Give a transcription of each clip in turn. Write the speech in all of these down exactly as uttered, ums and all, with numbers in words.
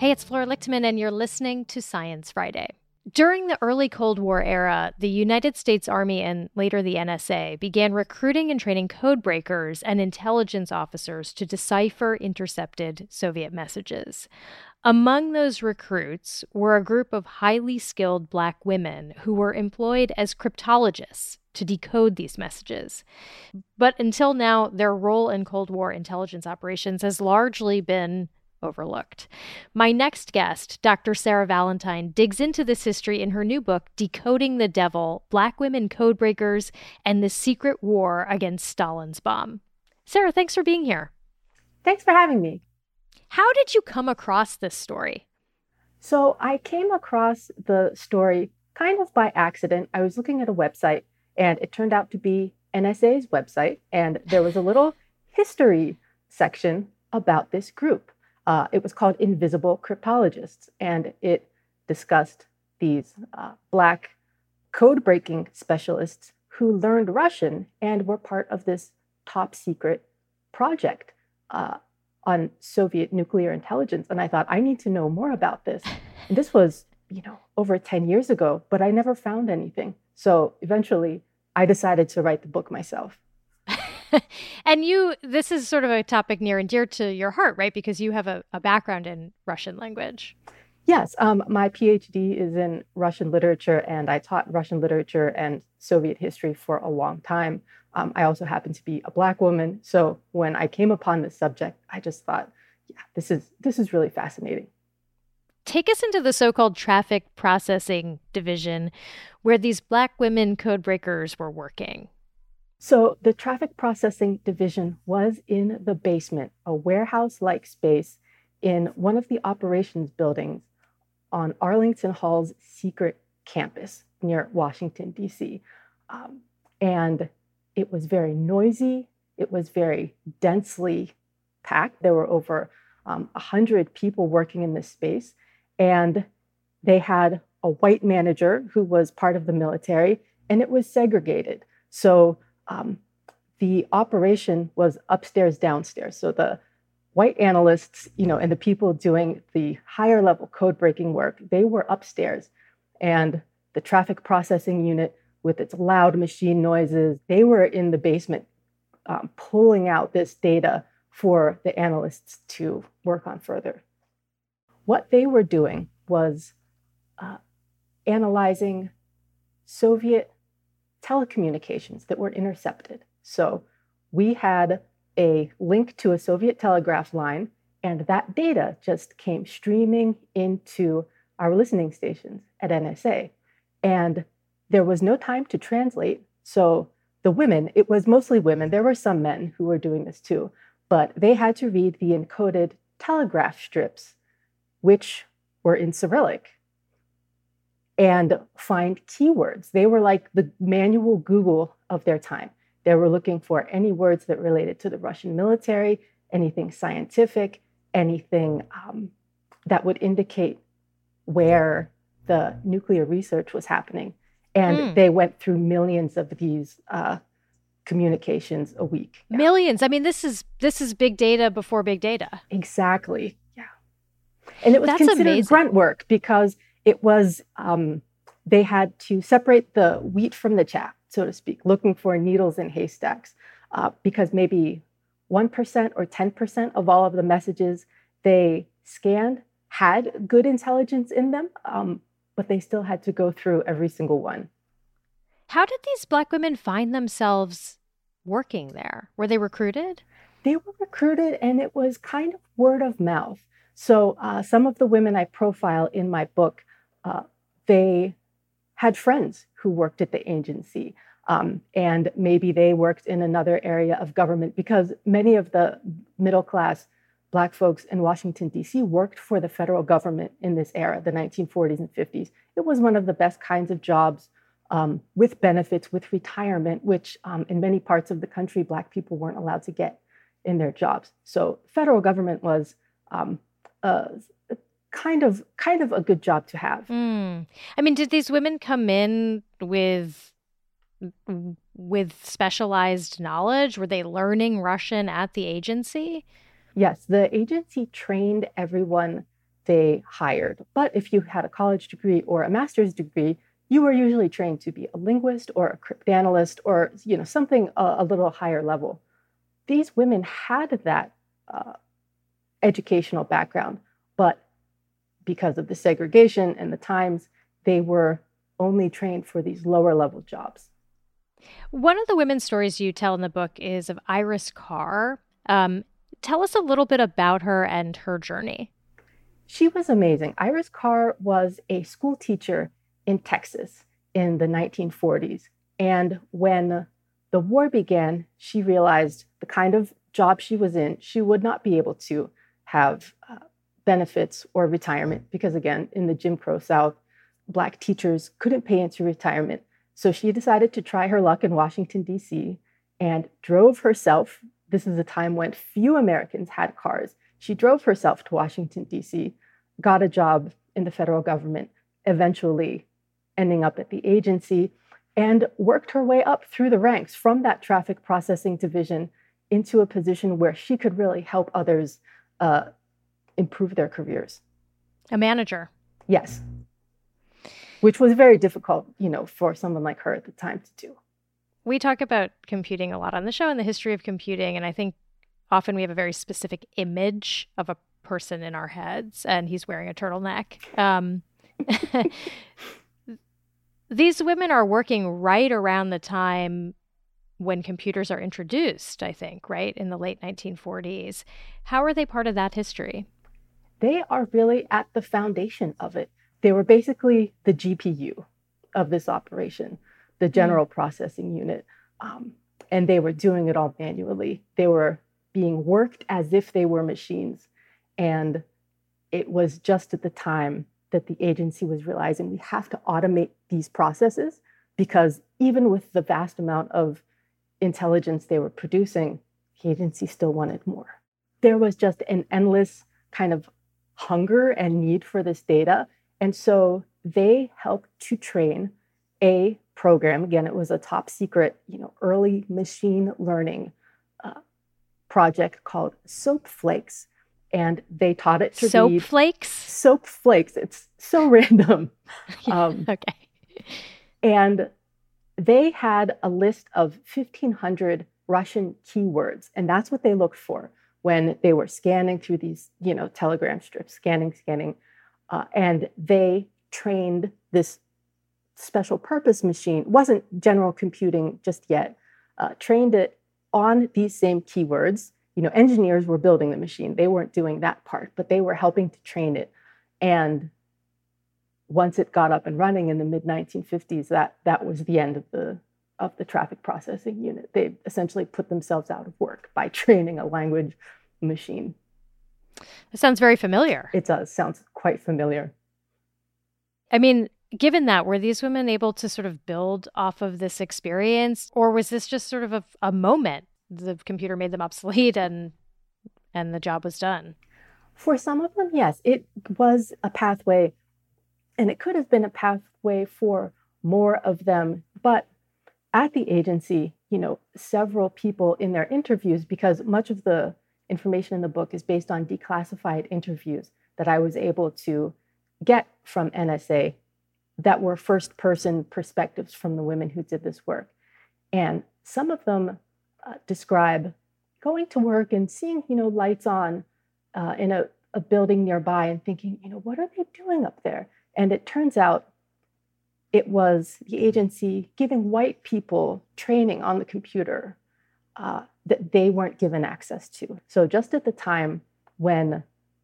Hey, it's Flora Lichtman, and you're listening to Science Friday. During the early Cold War era, the United States Army and later the N S A began recruiting and training code breakers and intelligence officers to decipher intercepted Soviet messages. Among those recruits were a group of highly skilled Black women who were employed as cryptologists to decode these messages. But until now, their role in Cold War intelligence operations has largely been overlooked. My next guest, Doctor Sarah Valentine, digs into this history in her new book, Decoding the Devil, Black Women Codebreakers and the Secret War Against Stalin's Bomb. Sarah, thanks for being here. Thanks for having me. How did you come across this story? So I came across the story kind of by accident. I was looking at a website, and it turned out to be N S A's website, and there was a little history section about this group. Uh, it was called Invisible Cryptologists, and it discussed these uh, Black code-breaking specialists who learned Russian and were part of this top-secret project uh, on Soviet nuclear intelligence. And I thought, I need to know more about this. And this was, you know, over ten years ago, but I never found anything. So eventually, I decided to write the book myself. And you, this is sort of a topic near and dear to your heart, right? Because you have a, a background in Russian language. Yes, um, my PhD is in Russian literature, and I taught Russian literature and Soviet history for a long time. Um, I also happen to be a Black woman. So when I came upon this subject, I just thought, yeah, this is this is really fascinating. Take us into the so-called traffic processing division where these Black women codebreakers were working. So the traffic processing division was in the basement, a warehouse-like space in one of the operations buildings on Arlington Hall's secret campus near Washington, D C. Um, and it was very noisy. It was very densely packed. There were over um, one hundred people working in this space. And they had a white manager who was part of the military, and it was segregated. So Um, the operation was upstairs, downstairs. So the white analysts, you know, and the people doing the higher level code breaking work, they were upstairs. And the traffic processing unit with its loud machine noises, they were in the basement um, pulling out this data for the analysts to work on further. What they were doing was uh, analyzing Soviet telecommunications that were intercepted. So we had a link to a Soviet telegraph line, and that data just came streaming into our listening stations at N S A. And there was no time to translate. So the women, it was mostly women, there were some men who were doing this too, but they had to read the encoded telegraph strips, which were in Cyrillic, and find keywords. They were like the manual Google of their time. They were looking for any words that related to the Russian military, anything scientific, anything um, that would indicate where the nuclear research was happening. And mm. they went through millions of these uh, communications a week. Yeah. Millions. I mean, this is this is big data before big data. Exactly. Yeah. And it was That's considered amazing. grunt work because It was, um, they had to separate the wheat from the chaff, so to speak, looking for needles in haystacks, uh, because maybe one percent or ten percent of all of the messages they scanned had good intelligence in them, um, but they still had to go through every single one. How did these Black women find themselves working there? Were they recruited? They were recruited, and it was kind of word of mouth. So uh, some of the women I profile in my book, Uh, they had friends who worked at the agency, um, and maybe they worked in another area of government, because many of the middle-class Black folks in Washington, D C worked for the federal government in this era, the nineteen forties and fifties. It was one of the best kinds of jobs um, with benefits, with retirement, which um, in many parts of the country, Black people weren't allowed to get in their jobs. So federal government was um, a kind of kind of a good job to have. Mm. I mean, did these women come in with with specialized knowledge? Were they learning Russian at the agency? Yes, the agency trained everyone they hired. But if you had a college degree or a master's degree, you were usually trained to be a linguist or a cryptanalyst or, you know, something a, a little higher level. These women had that uh, educational background, but because of the segregation and the times, they were only trained for these lower level jobs. One of the women's stories you tell in the book is of Iris Carr. Um, tell us a little bit about her and her journey. She was amazing. Iris Carr was a school teacher in Texas in the nineteen forties. And when the war began, she realized the kind of job she was in, she would not be able to have uh, benefits or retirement because, again, in the Jim Crow South, Black teachers couldn't pay into retirement. So she decided to try her luck in Washington, D C, and drove herself. This is a time when few Americans had cars. She drove herself to Washington, D C, got a job in the federal government, eventually ending up at the agency, and worked her way up through the ranks from that traffic processing division into a position where she could really help others uh, improve their careers. A manager. Yes. Which was very difficult, you know, for someone like her at the time to do. We talk about computing a lot on the show and the history of computing, and I think often we have a very specific image of a person in our heads, and he's wearing a turtleneck. Um, these women are working right around the time when computers are introduced, I think, right, in the late nineteen forties. How are they part of that history? They are really at the foundation of it. They were basically the G P U of this operation, the general mm. processing unit. Um, and they were doing it all manually. They were being worked as if they were machines. And it was just at the time that the agency was realizing we have to automate these processes, because even with the vast amount of intelligence they were producing, the agency still wanted more. There was just an endless kind of hunger and need for this data. And so they helped to train a program. Again, it was a top secret, you know, early machine learning uh, project called Soap Flakes. And they taught it to Soap read. Flakes? Soap Flakes. It's so random. Um, okay. And they had a list of fifteen hundred Russian keywords. And that's what they looked for when they were scanning through these, you know, telegram strips, scanning, scanning. Uh, and they trained this special purpose machine. It wasn't general computing just yet. Uh, trained it on these same keywords. You know, engineers were building the machine. They weren't doing that part, but they were helping to train it. And once it got up and running in the mid nineteen fifties, that that was the end of the of the traffic processing unit. They essentially put themselves out of work by training a language machine. It sounds very familiar. It does. Sounds quite familiar. I mean, given that, were these women able to sort of build off of this experience, or was this just sort of a, a moment? The computer made them obsolete and and the job was done? For some of them, yes. It was a pathway, and it could have been a pathway for more of them. But at the agency, you know, several people in their interviews, because much of the information in the book is based on declassified interviews that I was able to get from N S A that were first-person perspectives from the women who did this work. And some of them uh, describe going to work and seeing, you know, lights on uh, in a, a building nearby and thinking, you know, what are they doing up there? And it turns out it was the agency giving white people training on the computer uh, that they weren't given access to. So just at the time when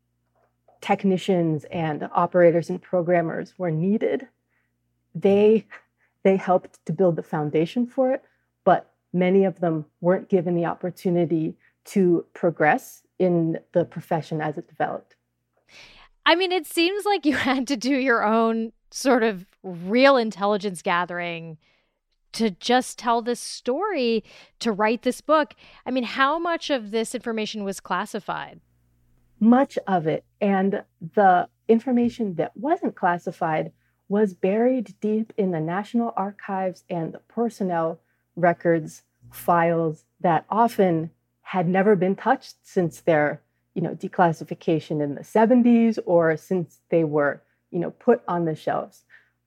technicians and operators and programmers were needed, they they helped to build the foundation for it, but many of them weren't given the opportunity to progress in the profession as it developed. I mean, it seems like you had to do your own sort of real intelligence gathering to just tell this story, to write this book. I mean, how much of this information was classified? Much of it. And the information that wasn't classified was buried deep in the National Archives and the personnel records, files that often had never been touched since their you know, declassification in the seventies or since they were, you know, put on the shelves.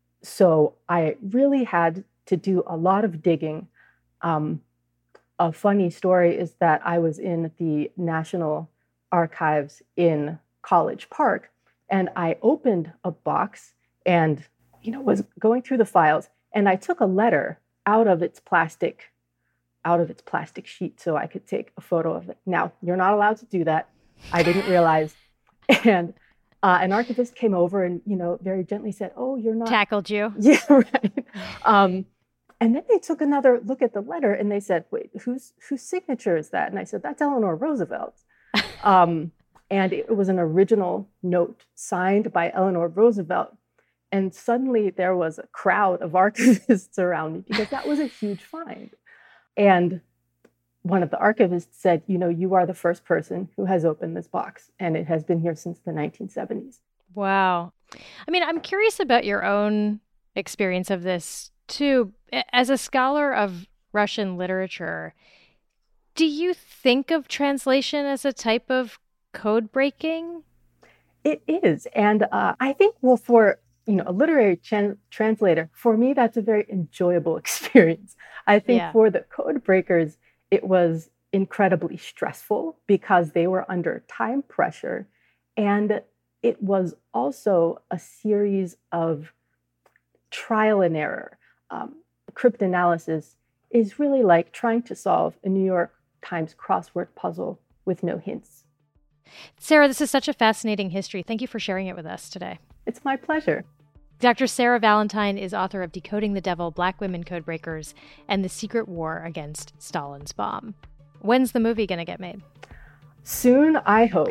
So I really had to do a lot of digging. Um, a funny story is that I was in the National Archives in College Park, and I opened a box and, you know, was going through the files, and I took a letter out of its plastic, out of its plastic sheet so I could take a photo of it. Now, you're not allowed to do that. I didn't realize. And uh, an archivist came over and, you know, very gently said, "Oh, you're not..." Tackled you. Yeah, right. Um, and then they took another look at the letter and they said, "Wait, whose whose signature is that?" And I said, "That's Eleanor Roosevelt's." um, and it was an original note signed by Eleanor Roosevelt. And suddenly there was a crowd of archivists around me because that was a huge find. And one of the archivists said, "You know, you are the first person who has opened this box, and it has been here since the nineteen seventies. Wow. I mean, I'm curious about your own experience of this, too. As a scholar of Russian literature, do you think of translation as a type of code breaking? It is. And uh, I think, well, for you know, a literary chan- translator, for me, that's a very enjoyable experience. I think yeah. for the code breakers, it was incredibly stressful because they were under time pressure. And it was also a series of trial and error. Um, cryptanalysis is really like trying to solve a New York Times crossword puzzle with no hints. Sarah, this is such a fascinating history. Thank you for sharing it with us today. It's my pleasure. Doctor Sarah Valentine is author of Decoding the Devil, Black Women Codebreakers, and The Secret War Against Stalin's Bomb. When's the movie going to get made? Soon, I hope.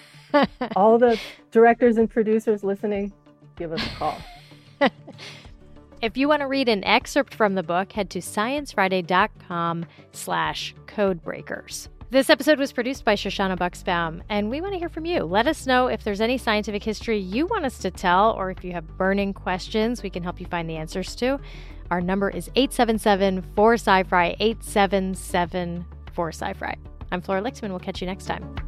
All the directors and producers listening, give us a call. If you want to read an excerpt from the book, head to sciencefriday.com slash codebreakers. This episode was produced by Shoshana Buxbaum, and we want to hear from you. Let us know if there's any scientific history you want us to tell, or if you have burning questions we can help you find the answers to. Our number is eight seven seven, four sci fi, eight seven seven, four sci fi. I'm Flora Lixman. We'll catch you next time.